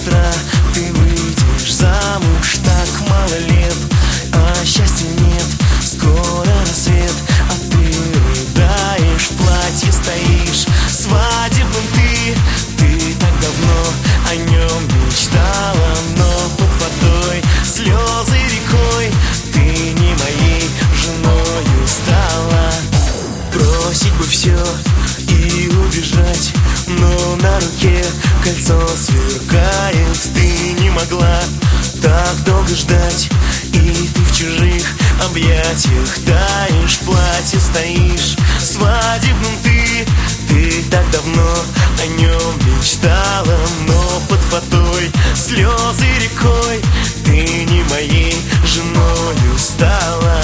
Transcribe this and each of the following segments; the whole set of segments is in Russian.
завтра ты выйдешь замуж. Так мало лет, а счастья нет. Скоро рассвет, а ты рыдаешь, в платье стоишь свадебным ты так давно о нем мечтала, но под водой слезы рекой, ты не моей женою стала. Бросить бы все и убежать, но на руке кольцо сверкает. Ты не могла так долго ждать, и ты в чужих объятиях таешь, в платье стоишь свадебным ты так давно о нем мечтала, но под водой слезы рекой, ты не моей женою стала.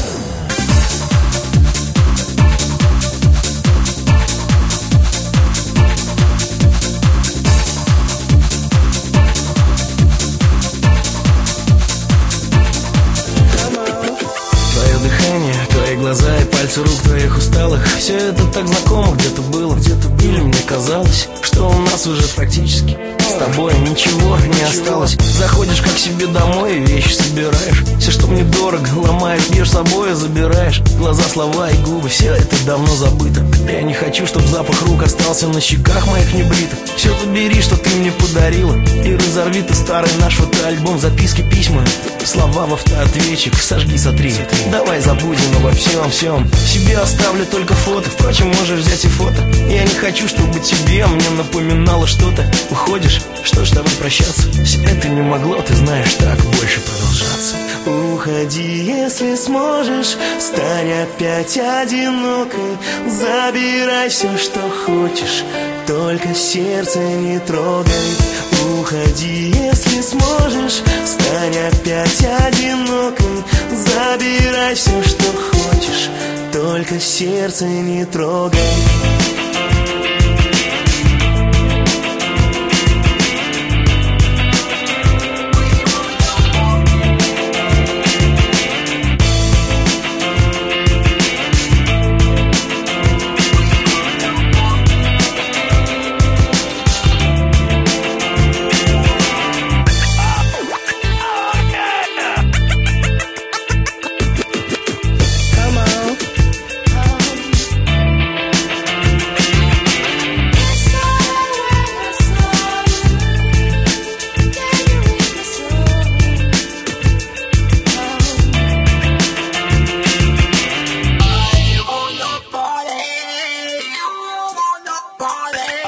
Твои глаза и пальцы рук твоих усталых, все это так знакомо, где-то было, где-то или мне казалось, что у нас уже практически с тобой ничего не осталось. Заходишь как себе домой и вещи собираешь, все, что мне дорого, ломаешь, бьешь собой, забираешь. Глаза, слова и губы, все это давно забыто. Я не хочу, чтоб запах рук остался на щеках моих небритых. Все забери, что ты мне подарила, и разорви ты старый наш фотоальбом, записки, письма, слова в автоответчик, сожги, сотри. Давай забудем обо всем. Себе оставлю только фото, впрочем, можешь взять и фото. Я не хочу, чтобы тебе мне напоминало что-то. Уходишь, что ж, давай прощаться. Все это не могло, ты знаешь, так больше продолжаться. Уходи, если сможешь, стань опять одинокой. Забирай все, что хочешь, только сердце не трогай. Уходи, если сможешь, стань опять одинокой. Забирай все, что хочешь, только сердце не трогай.